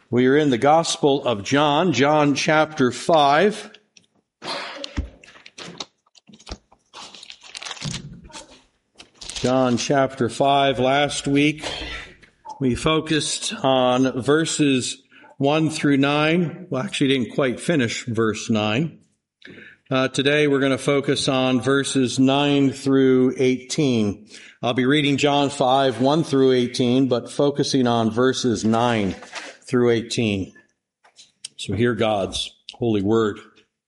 We are in the Gospel of John, John chapter 5. John chapter 5. Last week we focused on verses 1 through 9. Well, actually didn't quite finish verse 9. Today we're going to focus on verses 9 through 18. I'll be reading John 5, 1 through 18, but focusing on verses 9 through 18. So hear God's holy word.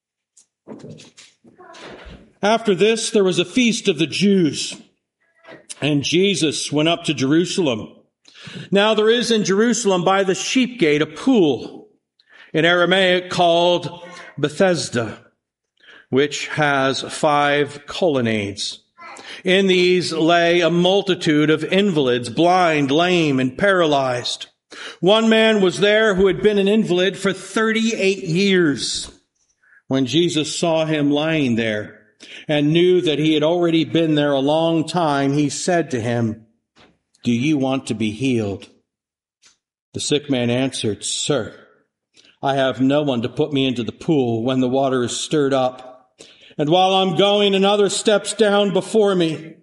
After this, there was a feast of the Jews, and Jesus went up to Jerusalem. Now there is in Jerusalem by the sheep gate a pool, in Aramaic called Bethesda, which has 5 colonnades. In these lay a multitude of invalids, blind, lame, and paralyzed. One man was there who had been an invalid for 38 years. When Jesus saw him lying there and knew that he had already been there a long time, he said to him, "Do you want to be healed?" The sick man answered, "Sir, I have no one to put me into the pool when the water is stirred up. And while I'm going, another steps down before me."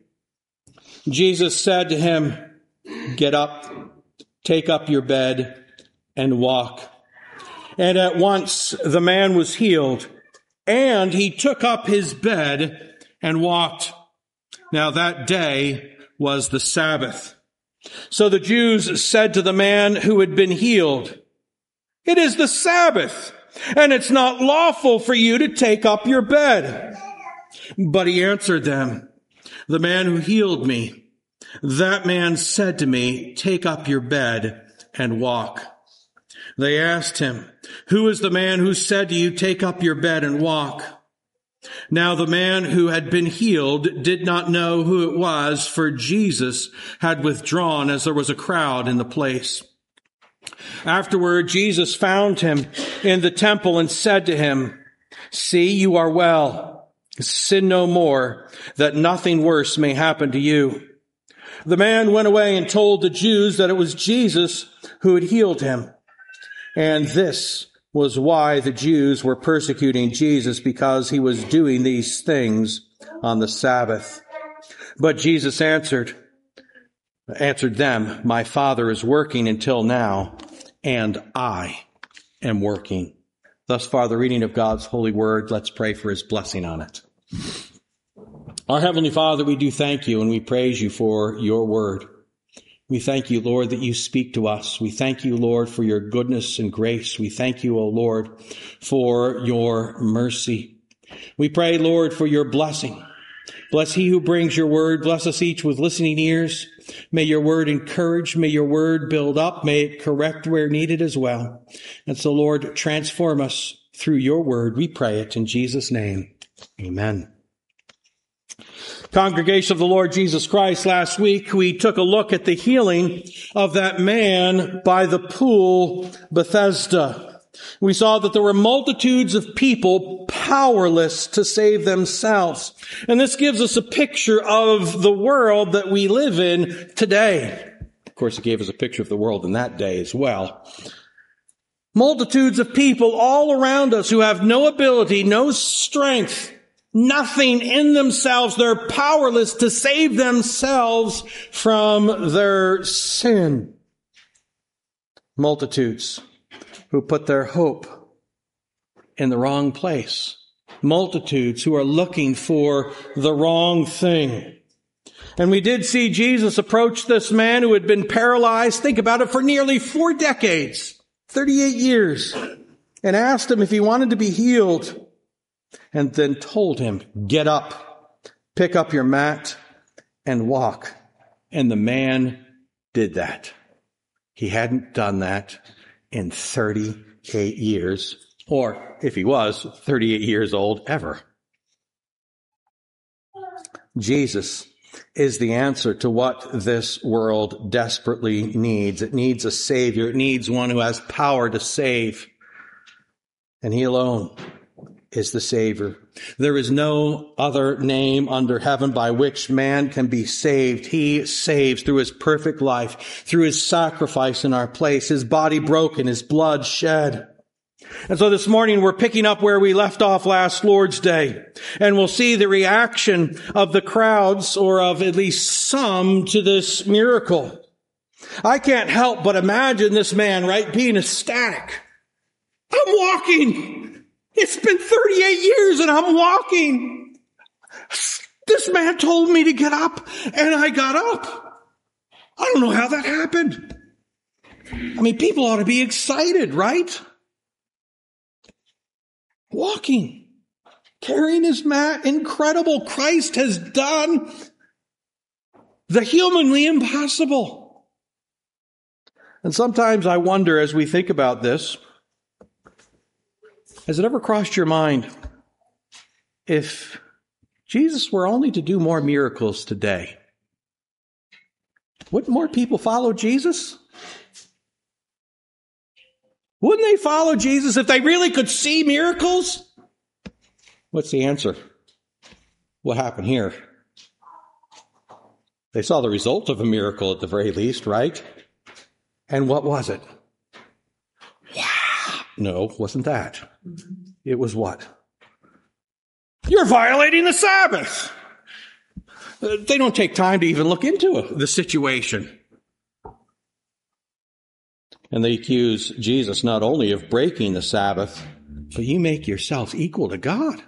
Jesus said to him, "Get up, take up your bed, and walk." And at once the man was healed, and he took up his bed and walked. Now that day was the Sabbath. So the Jews said to the man who had been healed, "It is the Sabbath, and it's not lawful for you to take up your bed." But he answered them, "The man who healed me, that man said to me, 'Take up your bed and walk.'" They asked him, "Who is the man who said to you, 'Take up your bed and walk'?" Now the man who had been healed did not know who it was, for Jesus had withdrawn as there was a crowd in the place. Afterward, Jesus found him in the temple and said to him, "See, you are well. Sin no more, that nothing worse may happen to you." The man went away and told the Jews that it was Jesus who had healed him. And this was why the Jews were persecuting Jesus, because he was doing these things on the Sabbath. But Jesus answered them, "My Father is working until now, and I am working." Thus far, the reading of God's holy word. Let's pray for his blessing on it. Our Heavenly Father, we do thank you and we praise you for your word. We thank you, Lord, that you speak to us. We thank you, Lord, for your goodness and grace. We thank you, O Lord, for your mercy. We pray, Lord, for your blessing. Bless he who brings your word. Bless us each with listening ears. May your word encourage. May your word build up. May it correct where needed as well. And so, Lord, transform us through your word. We pray it in Jesus' name. Amen. Congregation of the Lord Jesus Christ, last week we took a look at the healing of that man by the pool Bethesda. We saw that there were multitudes of people powerless to save themselves. And this gives us a picture of the world that we live in today. Of course, it gave us a picture of the world in that day as well. Multitudes of people all around us who have no ability, no strength, nothing in themselves. They're powerless to save themselves from their sin. Multitudes who put their hope in the wrong place. Multitudes who are looking for the wrong thing. And we did see Jesus approach this man who had been paralyzed, think about it, for nearly 4 decades, 38 years, and asked him if he wanted to be healed. And then told him, "Get up, pick up your mat, and walk." And the man did that. He hadn't done that in 38 years, or if he was 38 years old, ever. Jesus is the answer to what this world desperately needs. It needs a Savior. It needs one who has power to save. And he alone is the Savior. There is no other name under heaven by which man can be saved. He saves through his perfect life, through his sacrifice in our place, his body broken, his blood shed. And so this morning we're picking up where we left off last Lord's Day, and we'll see the reaction of the crowds, or of at least some, to this miracle. I can't help but imagine this man, right, being ecstatic. I'm walking. It's been 38 years and I'm walking. This man told me to get up and I got up. I don't know how that happened. I mean, people ought to be excited, right? Walking, carrying his mat, incredible. Christ has done the humanly impossible. And sometimes I wonder, as we think about this, has it ever crossed your mind, if Jesus were only to do more miracles today, wouldn't more people follow Jesus? Wouldn't they follow Jesus if they really could see miracles? What's the answer? What happened here? They saw the result of a miracle at the very least, right? And what was it? Wow. No, wasn't that. It was what? You're violating the Sabbath. They don't take time to even look into the situation. And they accuse Jesus not only of breaking the Sabbath, but you make yourself equal to God.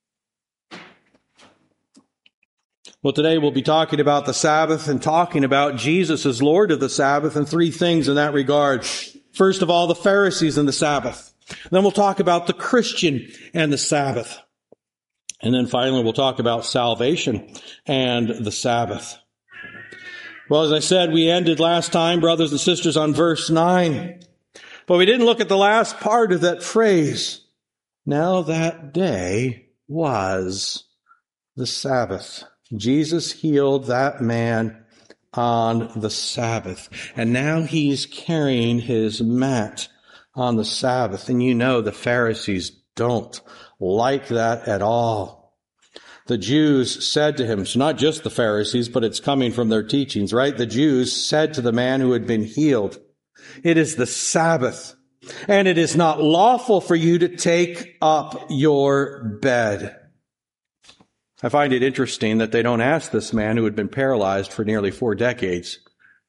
Well, today we'll be talking about the Sabbath and talking about Jesus as Lord of the Sabbath, and three things in that regard. First of all, the Pharisees and the Sabbath. Then we'll talk about the Christian and the Sabbath. And then finally, we'll talk about salvation and the Sabbath. Well, as I said, we ended last time, brothers and sisters, on verse 9. But we didn't look at the last part of that phrase. Now that day was the Sabbath. Jesus healed that man on the Sabbath. And now he's carrying his mat on the Sabbath. And you know the Pharisees don't like that at all. The Jews said to him, so not just the Pharisees, but it's coming from their teachings, right? The Jews said to the man who had been healed, it is the Sabbath, and it is not lawful for you to take up your bed. I find it interesting that they don't ask this man who had been paralyzed for nearly 4 decades,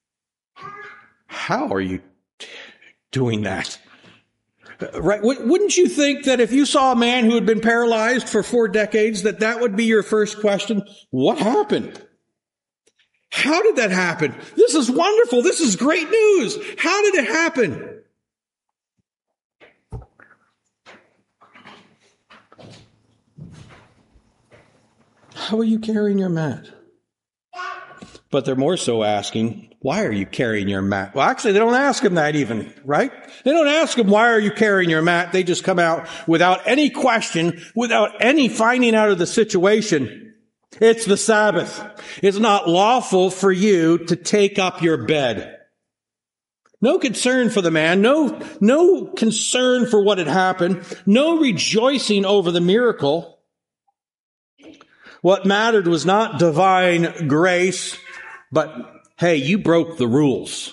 how are you doing that? Right? Wouldn't you think that if you saw a man who had been paralyzed for 4 decades, that would be your first question? What happened? How did that happen? This is wonderful. This is great news. How did it happen? How are you carrying your mat? But they're more so asking, why are you carrying your mat? Well, actually, they don't ask him that even, right? They don't ask him, why are you carrying your mat? They just come out without any question, without any finding out of the situation. It's the Sabbath. It's not lawful for you to take up your bed. No concern for the man, no concern for what had happened, no rejoicing over the miracle. What mattered was not divine grace, but, hey, you broke the rules.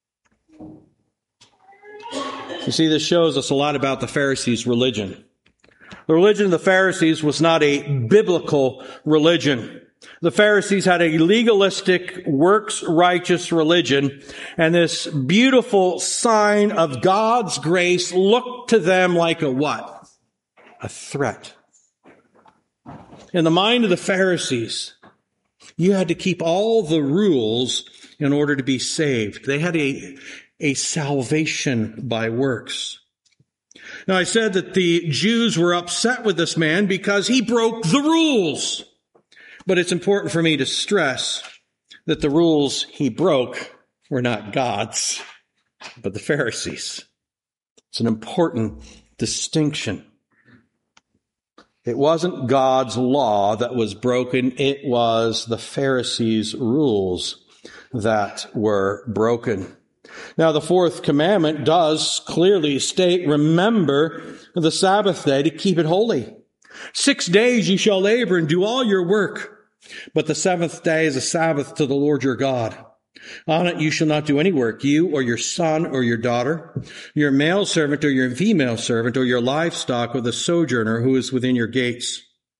You see, this shows us a lot about the Pharisees' religion. The religion of the Pharisees was not a biblical religion. The Pharisees had a legalistic, works-righteous religion, and this beautiful sign of God's grace looked to them like a what? A threat. In the mind of the Pharisees, you had to keep all the rules in order to be saved. They had a salvation by works. Now, I said that the Jews were upset with this man because he broke the rules. But it's important for me to stress that the rules he broke were not God's, but the Pharisees. It's an important distinction. It wasn't God's law that was broken. It was the Pharisees' rules that were broken. Now, the fourth commandment does clearly state, remember the Sabbath day to keep it holy. 6 days you shall labor and do all your work, but the seventh day is a Sabbath to the Lord your God. On it you shall not do any work, you or your son or your daughter, your male servant or your female servant, or your livestock, or the sojourner who is within your gates.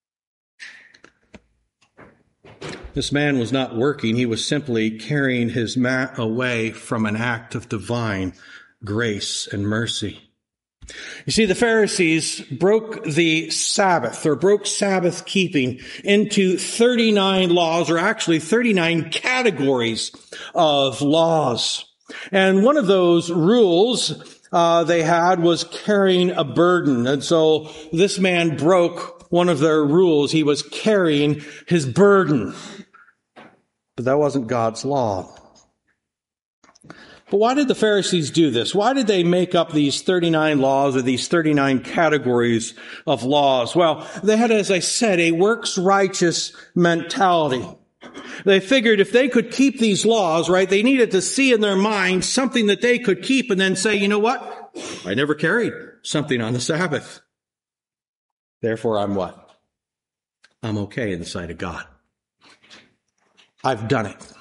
This man was not working. He was simply carrying his mat away from an act of divine grace and mercy. You see, the Pharisees broke the Sabbath, or broke Sabbath keeping, into 39 laws, or actually 39 categories of laws. And one of those rules they had was carrying a burden. And so this man broke one of their rules. He was carrying his burden. But that wasn't God's law. But why did the Pharisees do this? Why did they make up these 39 laws, or these 39 categories of laws? Well, they had, as I said, a works-righteous mentality. They figured if they could keep these laws, right, they needed to see in their mind something that they could keep and then say, you know what? I never carried something on the Sabbath. Therefore, I'm what? I'm okay in the sight of God. I've done it.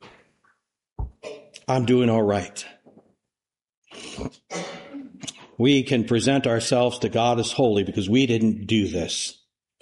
I'm doing all right. We can present ourselves to God as holy because we didn't do this.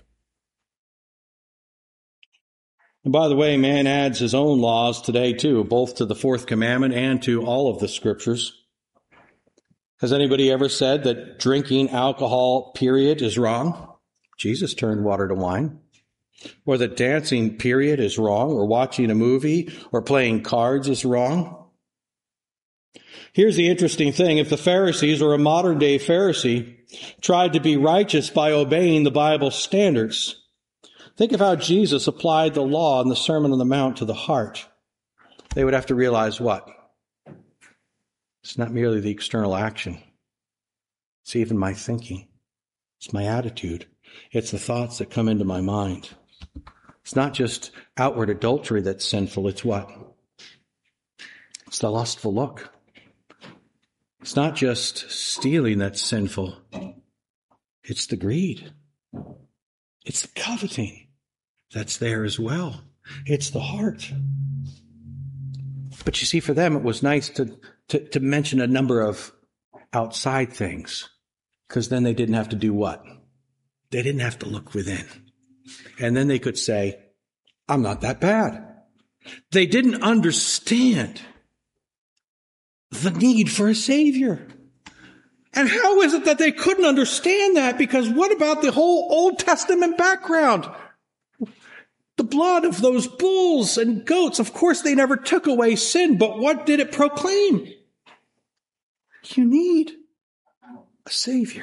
And by the way, man adds his own laws today too, both to the fourth commandment and to all of the scriptures. Has anybody ever said that drinking alcohol, period, is wrong? Jesus turned water to wine. Or that dancing, period, is wrong, or watching a movie or playing cards is wrong. Here's the interesting thing. If the Pharisees, or a modern-day Pharisee, tried to be righteous by obeying the Bible standards, think of how Jesus applied the law in the Sermon on the Mount to the heart. They would have to realize what? It's not merely the external action. It's even my thinking. It's my attitude. It's the thoughts that come into my mind. It's not just outward adultery that's sinful. It's what? It's the lustful look. It's not just stealing that's sinful. It's the greed. It's the coveting that's there as well. It's the heart. But you see, for them, it was nice to mention a number of outside things, because then they didn't have to do what? They didn't have to look within. And then they could say, I'm not that bad. They didn't understand the need for a Savior. And how is it that they couldn't understand that? Because what about the whole Old Testament background? The blood of those bulls and goats, of course they never took away sin, but what did it proclaim? You need a Savior.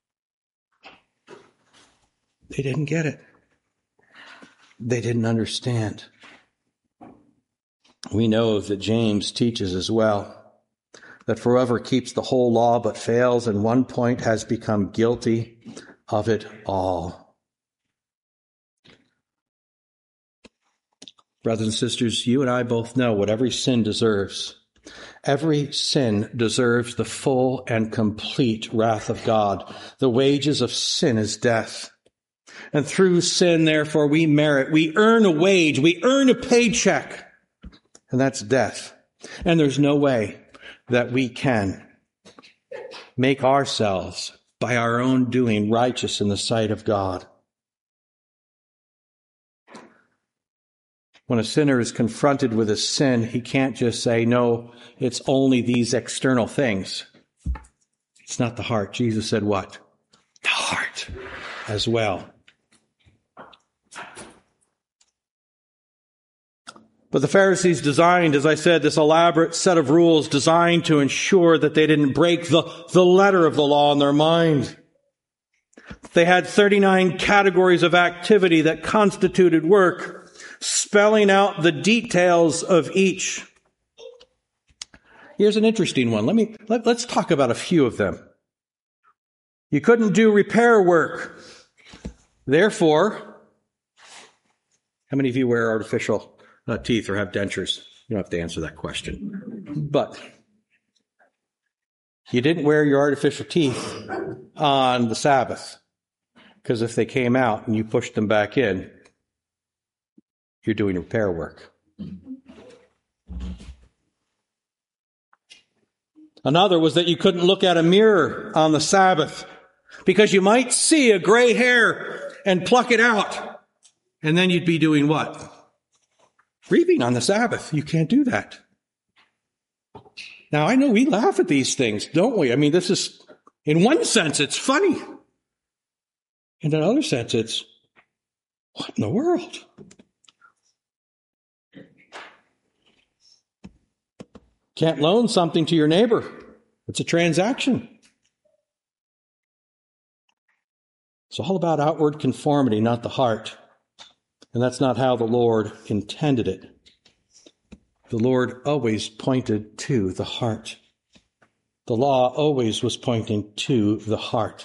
They didn't get it. They didn't understand. We know that James teaches as well that whoever keeps the whole law but fails in one point has become guilty of it all. Brothers and sisters, you and I both know what every sin deserves. Every sin deserves the full and complete wrath of God. The wages of sin is death. And through sin, therefore, we earn a wage, we earn a paycheck, and that's death. And there's no way that we can make ourselves, by our own doing, righteous in the sight of God. When a sinner is confronted with a sin, he can't just say, no, it's only these external things. It's not the heart. Jesus said what? The heart as well. But the Pharisees designed, as I said, this elaborate set of rules designed to ensure that they didn't break the letter of the law in their mind. They had 39 categories of activity that constituted work, spelling out the details of each. Here's an interesting one. Let's talk about a few of them. You couldn't do repair work. Therefore, how many of you wear artificial teeth or have dentures? You don't have to answer that question. But you didn't wear your artificial teeth on the Sabbath. Because if they came out and you pushed them back in, you're doing repair work. Another was that you couldn't look at a mirror on the Sabbath because you might see a gray hair and pluck it out. And then you'd be doing what? Grieving on the Sabbath. You can't do that. Now, I know we laugh at these things, don't we? I mean, this is, in one sense, it's funny. In another sense, it's, what in the world? Can't loan something to your neighbor. It's a transaction. It's all about outward conformity, not the heart. And that's not how the Lord intended it. The Lord always pointed to the heart. The law always was pointing to the heart.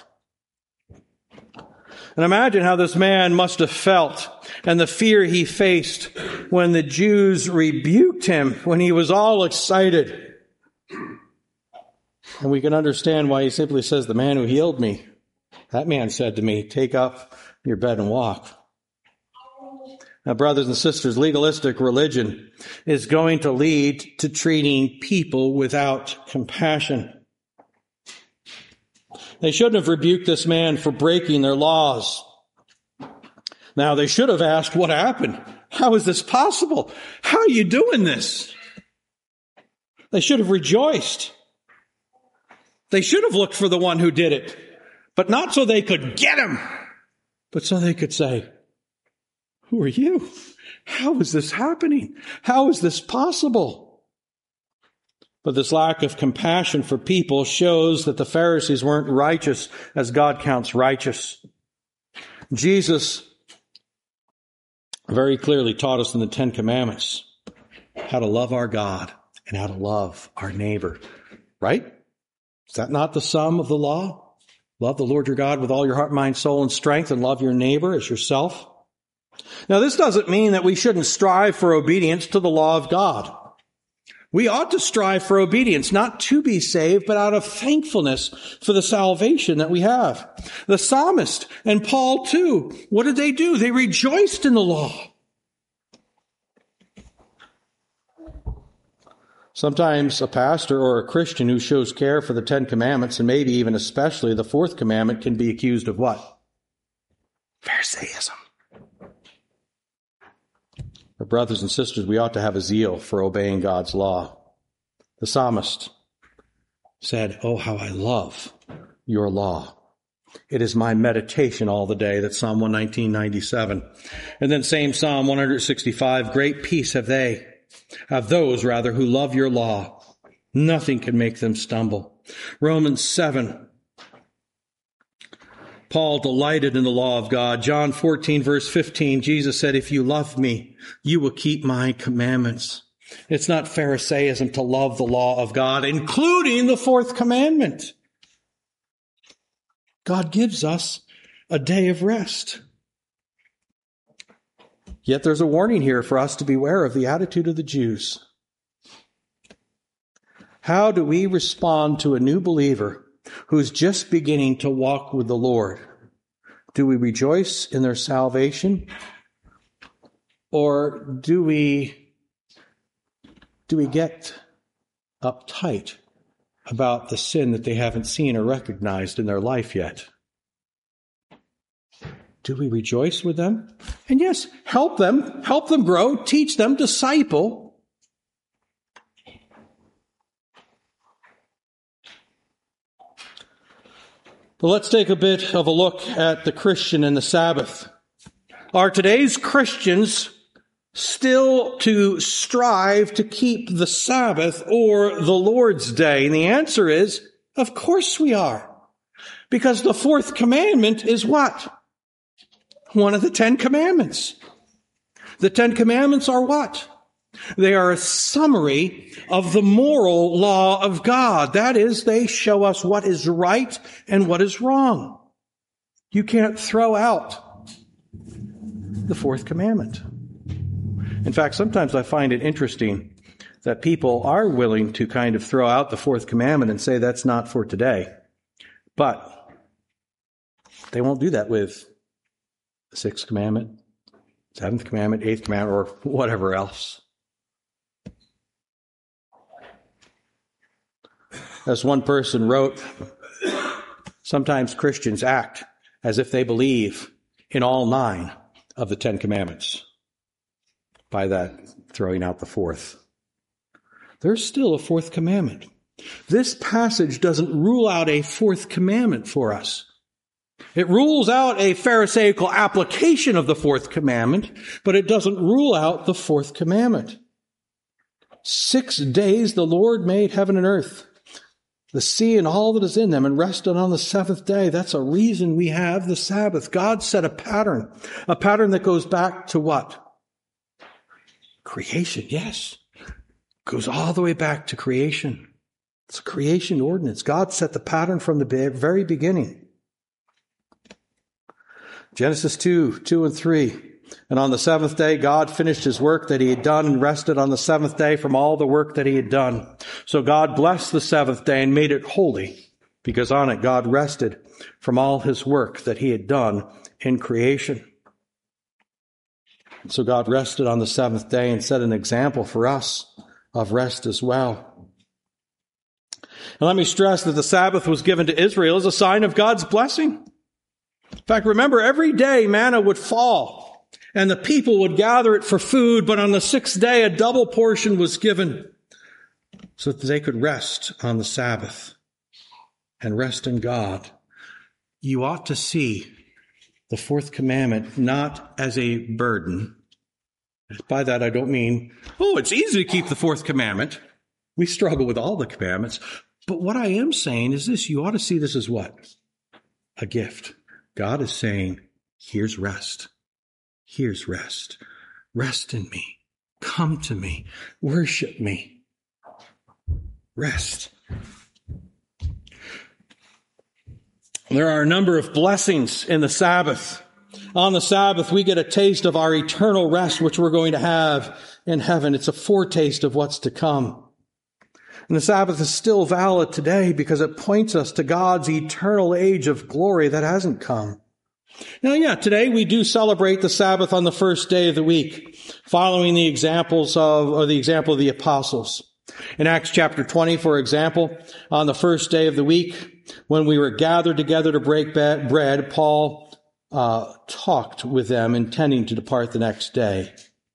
And imagine how this man must have felt and the fear he faced when the Jews rebuked him, when he was all excited. And we can understand why he simply says, the man who healed me, that man said to me, take up your bed and walk. Now, brothers and sisters, legalistic religion is going to lead to treating people without compassion. They shouldn't have rebuked this man for breaking their laws. Now, they should have asked, what happened? How is this possible? How are you doing this? They should have rejoiced. They should have looked for the one who did it, but not so they could get him, but so they could say, who are you? How is this happening? How is this possible? But this lack of compassion for people shows that the Pharisees weren't righteous as God counts righteous. Jesus very clearly taught us in the Ten Commandments how to love our God and how to love our neighbor. Right? Is that not the sum of the law? Love the Lord your God with all your heart, mind, soul, and strength, and love your neighbor as yourself. Now, this doesn't mean that we shouldn't strive for obedience to the law of God. We ought to strive for obedience, not to be saved, but out of thankfulness for the salvation that we have. The psalmist and Paul too, what did they do? They rejoiced in the law. Sometimes a pastor or a Christian who shows care for the Ten Commandments, and maybe even especially the fourth commandment, can be accused of what? Pharisaism. But brothers and sisters, we ought to have a zeal for obeying God's law. The psalmist said, oh, how I love your law. It is my meditation all the day. That's Psalm 119:97. And then same Psalm 165, great peace have those who love your law. Nothing can make them stumble. Romans 7. Paul delighted in the law of God. John 14, verse 15, Jesus said, if you love me, you will keep my commandments. It's not Pharisaism to love the law of God, including the fourth commandment. God gives us a day of rest. Yet there's a warning here for us to beware of the attitude of the Jews. How do we respond to a new believer who's just beginning to walk with the Lord? Do we rejoice in their salvation? Or do we get uptight about the sin that they haven't seen or recognized in their life yet? Do we rejoice with them? And yes, help them grow, teach them, disciple. But let's take a bit of a look at the Christian and the Sabbath. Are today's Christians still to strive to keep the Sabbath or the Lord's Day? And the answer is, of course we are. Because the fourth commandment is what? One of the 10 commandments. The 10 commandments are what? They are a summary of the moral law of God. That is, they show us what is right and what is wrong. You can't throw out the fourth commandment. In fact, sometimes I find it interesting that people are willing to kind of throw out the fourth commandment and say that's not for today. But They won't do that with the sixth commandment, seventh commandment, eighth commandment, or whatever else. As one person wrote, sometimes Christians act as if they believe in all 9 of the 10 commandments. By that, throwing out the fourth. There's still a fourth commandment. This passage doesn't rule out a fourth commandment for us. It rules out a Pharisaical application of the fourth commandment, but it doesn't rule out the fourth commandment. 6 days the Lord made heaven and earth, the sea and all that is in them, and rested on the seventh day. That's a reason we have the Sabbath. God set a pattern that goes back to what? Creation, yes. Goes all the way back to creation. It's a creation ordinance. God set the pattern from the very beginning. Genesis 2 and 3. And on the seventh day, God finished his work that he had done and rested on the seventh day from all the work that he had done. So God blessed the seventh day and made it holy, because on it God rested from all his work that he had done in creation. So God rested on the seventh day and set an example for us of rest as well. And let me stress that the Sabbath was given to Israel as a sign of God's blessing. In fact, remember, every day manna would fall and the people would gather it for food, but on the sixth day a double portion was given so that they could rest on the Sabbath and rest in God. You ought to see the fourth commandment not as a burden. By that I don't mean, it's easy to keep the fourth commandment. We struggle with all the commandments. But what I am saying is this: you ought to see this as what? A gift. God is saying, here's rest. Here's rest. Rest in me. Come to me. Worship me. Rest. There are a number of blessings in the Sabbath. On the Sabbath, we get a taste of our eternal rest, which we're going to have in heaven. It's a foretaste of what's to come. And the Sabbath is still valid today because it points us to God's eternal age of glory that hasn't come. Now, today we do celebrate the Sabbath on the first day of the week, following the example of the apostles. In Acts chapter 20, for example, on the first day of the week, when we were gathered together to break bread, Paul talked with them, intending to depart the next day.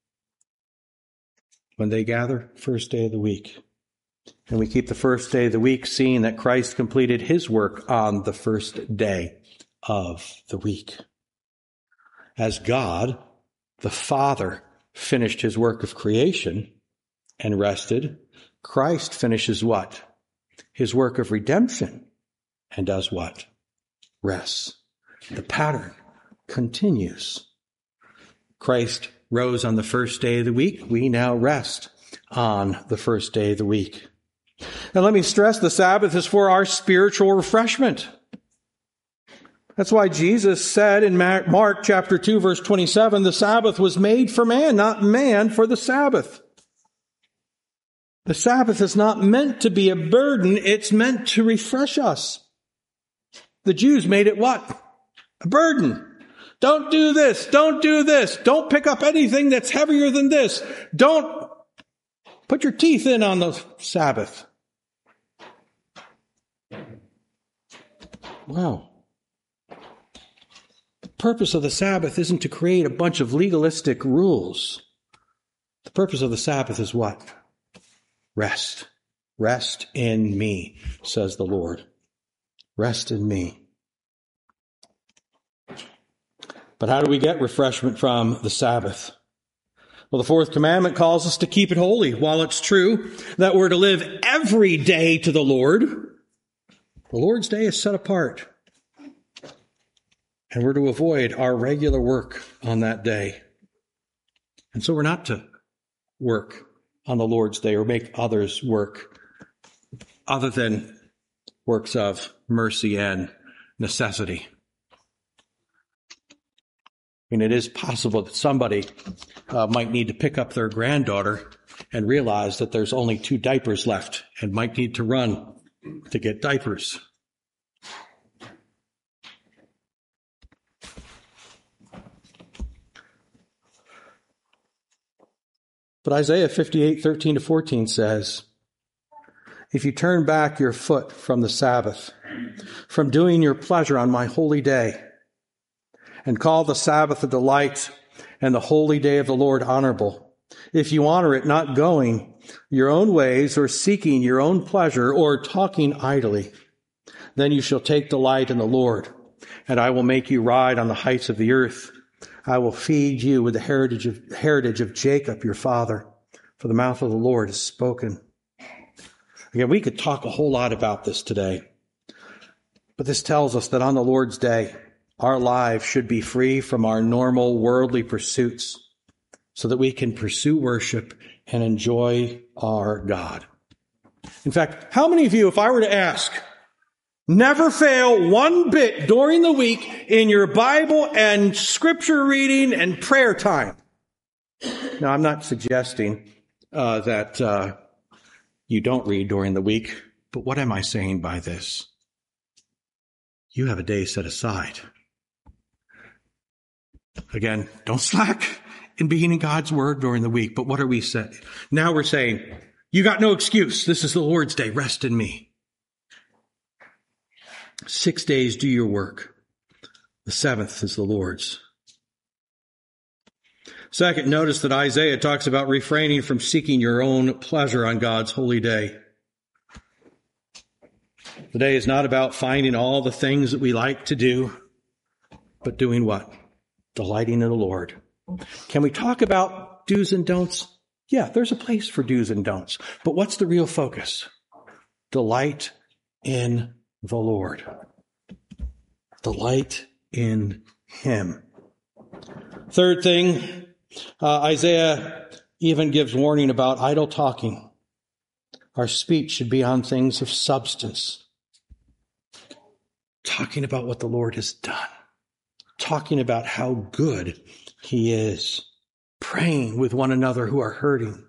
When they gather, first day of the week. And we keep the first day of the week seeing that Christ completed his work on the first day of the week. As God, the Father, finished his work of creation and rested, Christ finishes what? His work of redemption and does what? Rests. The pattern continues. Christ rose on the first day of the week. We now rest on the first day of the week. Now let me stress, the Sabbath is for our spiritual refreshment. That's why Jesus said in Mark chapter 2, verse 27, the Sabbath was made for man, not man for the Sabbath. The Sabbath is not meant to be a burden. It's meant to refresh us. The Jews made it what? A burden. Don't do this. Don't do this. Don't pick up anything that's heavier than this. Don't put your teeth in on the Sabbath. Wow. The purpose of the Sabbath isn't to create a bunch of legalistic rules. The purpose of the Sabbath is what? Rest. Rest in me, says the Lord. Rest in me. But how do we get refreshment from the Sabbath? Well, the fourth commandment calls us to keep it holy. While it's true that we're to live every day to the Lord, the Lord's day is set apart. And we're to avoid our regular work on that day. And so we're not to work on the Lord's day or make others work other than works of mercy and necessity. I mean, it is possible that somebody might need to pick up their granddaughter and realize that there's only 2 diapers left and might need to run to get diapers. But Isaiah 58:13-14 says, if you turn back your foot from the Sabbath, from doing your pleasure on my holy day, and call the Sabbath a delight and the holy day of the Lord honorable, if you honor it, not going your own ways or seeking your own pleasure or talking idly, then you shall take delight in the Lord, and I will make you ride on the heights of the earth. I will feed you with the heritage of Jacob, your father, for the mouth of the Lord has spoken. Again, we could talk a whole lot about this today, but this tells us that on the Lord's day, our lives should be free from our normal worldly pursuits so that we can pursue worship and enjoy our God. In fact, how many of you, if I were to ask, never fail one bit during the week in your Bible and scripture reading and prayer time? Now, I'm not suggesting that you don't read during the week, but what am I saying by this? You have a day set aside. Again, don't slack in being in God's word during the week, but what are we saying? Now we're saying, you got no excuse. This is the Lord's day. Rest in me. 6 days do your work. The seventh is the Lord's. Second, notice that Isaiah talks about refraining from seeking your own pleasure on God's holy day. The day is not about finding all the things that we like to do, but doing what? Delighting in the Lord. Can we talk about do's and don'ts? Yeah, there's a place for do's and don'ts. But what's the real focus? Delight in the Lord. Delight in Him. Third thing, Isaiah even gives warning about idle talking. Our speech should be on things of substance. Talking about what the Lord has done. Talking about how good He is. Praying with one another who are hurting.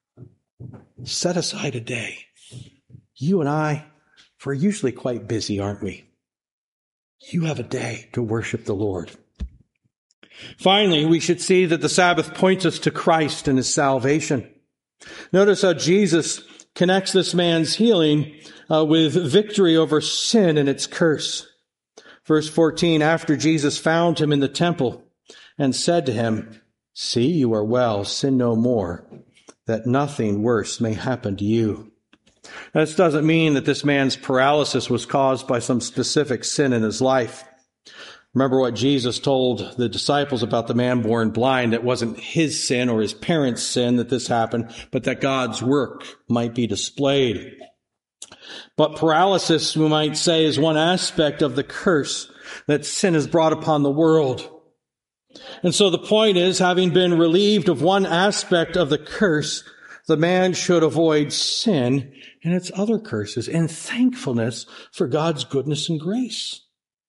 Set aside a day. You and I, we're usually quite busy, aren't we? You have a day to worship the Lord. Finally, we should see that the Sabbath points us to Christ and His salvation. Notice how Jesus connects this man's healing with victory over sin and its curse. Verse 14, after Jesus found him in the temple and said to him, see, you are well, sin no more, that nothing worse may happen to you. Now, this doesn't mean that this man's paralysis was caused by some specific sin in his life. Remember what Jesus told the disciples about the man born blind. It wasn't his sin or his parents' sin that this happened, but that God's work might be displayed. But paralysis, we might say, is one aspect of the curse that sin has brought upon the world. And so the point is, having been relieved of one aspect of the curse, the man should avoid sin and its other curses in thankfulness for God's goodness and grace.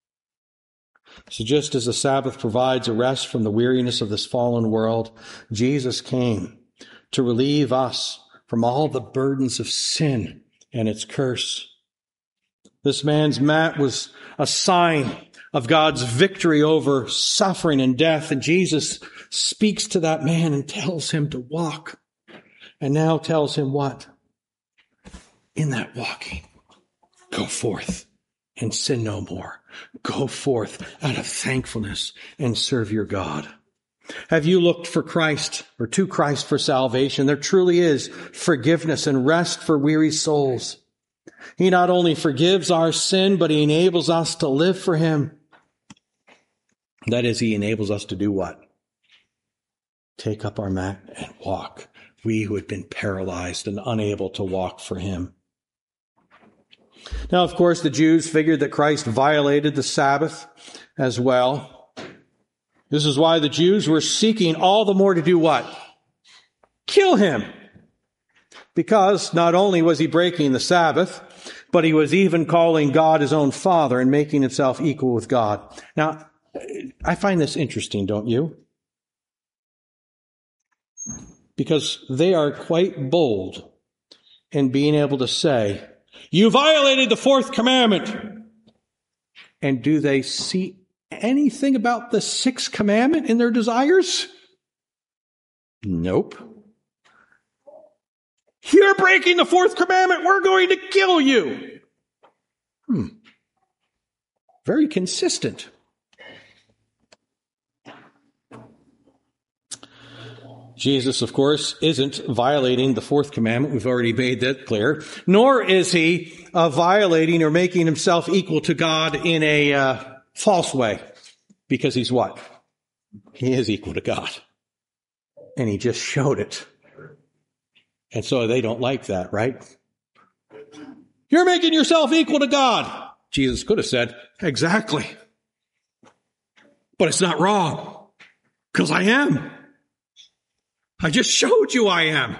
So just as the Sabbath provides a rest from the weariness of this fallen world, Jesus came to relieve us from all the burdens of sin and its curse. This man's mat was a sign of God's victory over suffering and death, and Jesus speaks to that man and tells him to walk, and now tells him what? In that walking, go forth and sin no more. Go forth out of thankfulness and serve your God. Have you looked for Christ or to Christ for salvation? There truly is forgiveness and rest for weary souls. He not only forgives our sin, but He enables us to live for Him. That is, He enables us to do what? Take up our mat and walk. We who had been paralyzed and unable to walk for Him. Now, of course, the Jews figured that Christ violated the Sabbath as well. This is why the Jews were seeking all the more to do what? Kill Him. Because not only was He breaking the Sabbath, but He was even calling God His own Father and making Himself equal with God. Now, I find this interesting, don't you? Because they are quite bold in being able to say, you violated the fourth commandment. And do they see anything about the sixth commandment in their desires? Nope. You're breaking the fourth commandment. We're going to kill you. Very consistent. Jesus, of course, isn't violating the fourth commandment. We've already made that clear. Nor is he violating or making himself equal to God in a false way. Because he's what? He is equal to God. And he just showed it. And so they don't like that, right? You're making yourself equal to God. Jesus could have said, exactly. But it's not wrong. Because I am. I just showed you I am.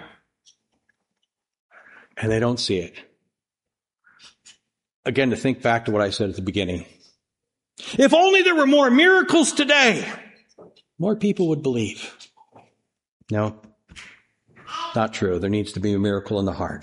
And they don't see it. Again, to think back to what I said at the beginning. If only there were more miracles today, more people would believe. No, not true. There needs to be a miracle in the heart.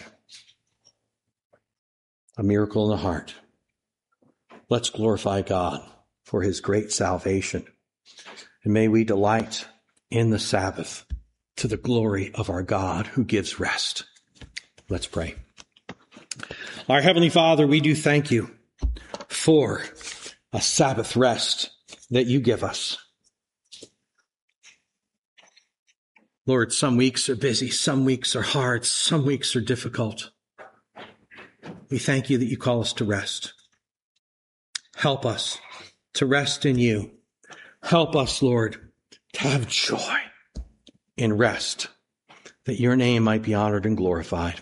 A miracle in the heart. Let's glorify God for his great salvation. And may we delight in the Sabbath to the glory of our God who gives rest. Let's pray. Our Heavenly Father, we do thank you for a Sabbath rest that you give us. Lord, some weeks are busy, some weeks are hard, some weeks are difficult. We thank you that you call us to rest. Help us to rest in you. Help us, Lord, to have joy in rest, that your name might be honored and glorified.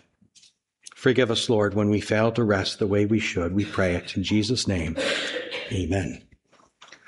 Forgive us, Lord, when we fail to rest the way we should. We pray it in Jesus' name. Amen.